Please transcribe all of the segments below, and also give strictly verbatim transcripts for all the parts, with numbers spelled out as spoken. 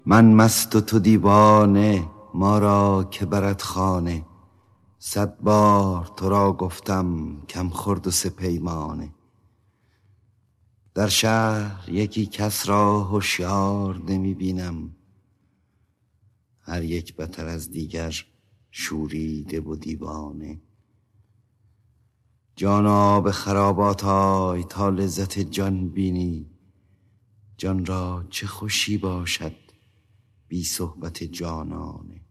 من مست و تو دیوانه، ما را که برد خانه. صد بار تو را گفتم کم خورد و سه پیمانه. در شهر یکی کس را هوشیار نمی بینم، هر یک بتر از دیگر شوریده و دیوانه. جانا به خرابات آی تا لذت جان بینی، جان را چه خوشی باشد بی صحبت جانانه.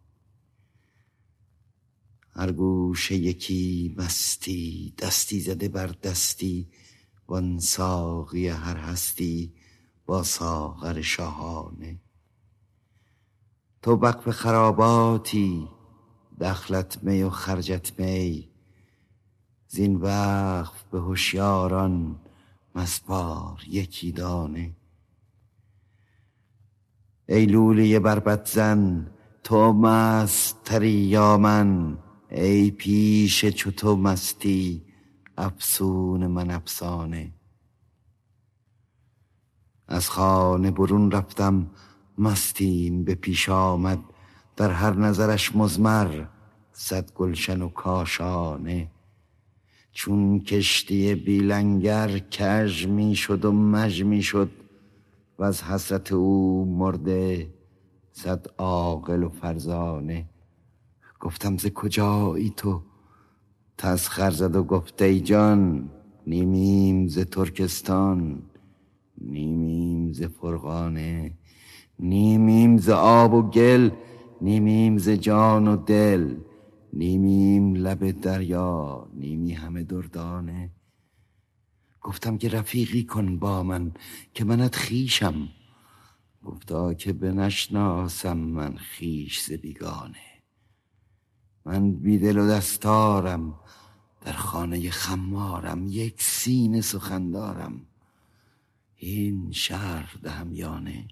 هر گوشه یکی مستی، دستی زده بر دستی، وان ساقی هر هستی با ساغر شاهانه. تو وقف خراباتی، دخلت می و خرجت می، زین وقف به هوشیاران مسپار یکی دانه. ای لولی بربط زن، تو مست تری یا من؟ ای پیش چو تو مستی افسون من افسانه. از خانه برون رفتم مستیم به پیش آمد، در هر نظرش مضمر صد گلشن و کاشانه. چون کشتی بی لنگر کژ می شد و مژ می شد، و از حسرت او مرده صد عاقل و فرزانه. گفتم ز کجایی تو؟ تسخر زد و گفت ای جان، نیمیم ز ترکستان، نیمیم ز فرغانه. نیمیم ز آب و گل، نیمیم ز جان و دل، نیمیم لب دریا، نیمی همه دردانه. گفتم که رفیقی کن با من که منت خویشم، گفتا که بنشناسم من خویش ز بیگانه. من بی دل و دستارم، در خانه خمارم، یک سینه سخن دارم، این شرح دهم یانه.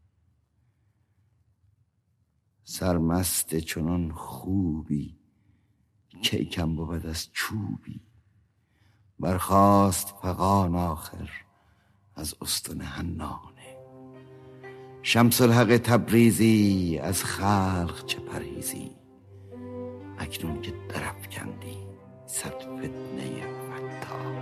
سرمست چنان خوبی کی کم بود از چوبی، برخاست فغان آخر از استن حنانه. شمس الحق تبریزی از خلق چه پرهیزی، اکنون که درافکندی صد فتنه فتان.